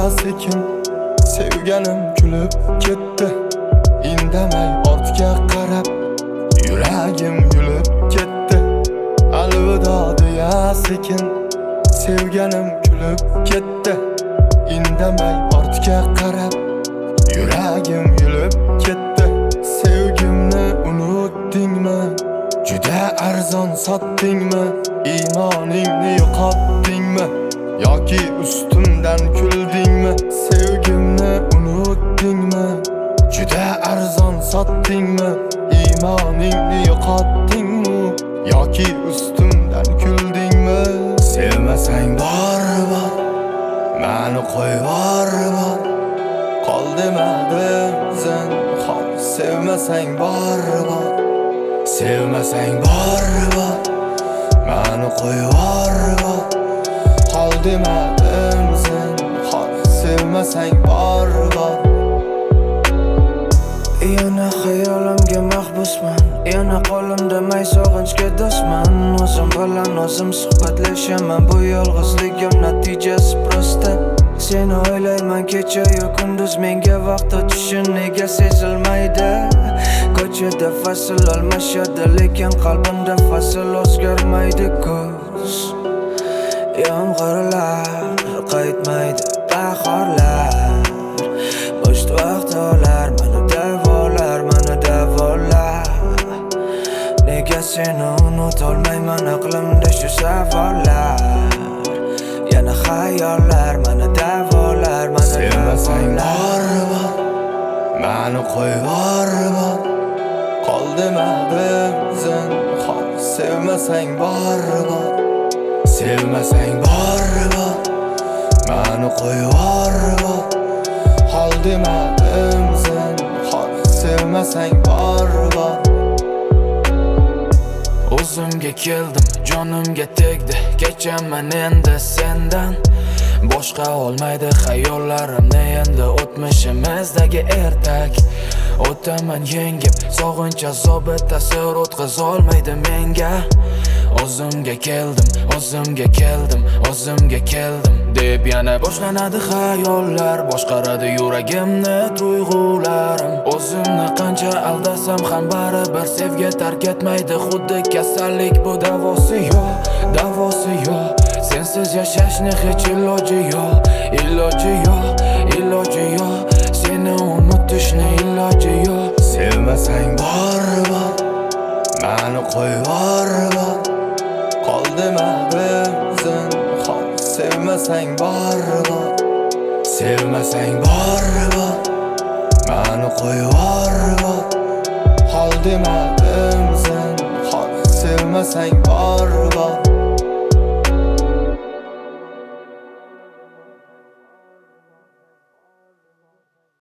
sekin. Sevganim kulib ketdi, indamay ortga qarab yuragim yulib ketdi. Alvido deya sekin. Sevganim kulib ketdi, indamay ortga qarab yuragim yulib ketdi. Sevgimni unutdingmi? Juda arzon sotdingmi? Iymoningni yo'qotdingmi? Yoki ustimdan kuldingmi? Sevgimni unutdingmi? Juda arzon sotdingmi? Iymoningni yo'qotdingmi? Yoki ustimdan kuldingmi? Sevmasang bor, meni qo'yvor bor. Qol demadim zinhor. Sevmasang bor, sevmasang bor, meni qo'yvor bor. Qol demadim zinhor. Sevmasang bor. Yana xayolimga mahbusman, yana qo'limda may sog'inchga do'stman. O'zim bilan o'zim suhbatlashaman, bu yolg'izligim natijasi prosta. Seni o'ylayman kecha-yu kunduz, menga vaqt o'tishi nega sezilmaydi? Ko'chada fasl almashadi, lekin qalbimda fasl o'zgarmaydi. Kuz yomg'irlar qaytmaydi, bahorlar bo'sh vaqtlar meni davolar, meni davolar. Nega seni unutolmayman, aqlimda shu savollar. Yana xayollar meni davolar, meni sevmasang bor, meni qo'yvor bor. Qol demadim zinhor. Sevmasang bor, sevmasang bor, meni qo'yvor bor. Qol demadim zinhor. Sevmasang bor. O'zimga keldim, jonimga tegdi, kechaman endi sendan. Boshqa olmaydi xayollarimni endi o'tmishimizdagi ertak. O'taman yengib, sog'inch azobi ta'sir o'tkazolmaydi menga. O'zimga keldim, o'zimga keldim, o'zimga keldim deb yana boshlanadi xayollar. Boshqaradi yuragimni tuyg'ularim. O'zimni qancha aldasam ham baribir sevgi tark etmaydi. Xuddi kasallik, bu davosi yo'q, davosi yo'q. Sensiz yashashni hech iloji yo'q, iloji yo'q, iloji yo'q. Seni unutishni iloji yo'q. Sevmasang bor, meni qo'yvor bor. Qol demadim zinhor. Sevmasang bor, sevmasang bor, meni qo'yvor bor. Qol demadim zinhor. Sevmasang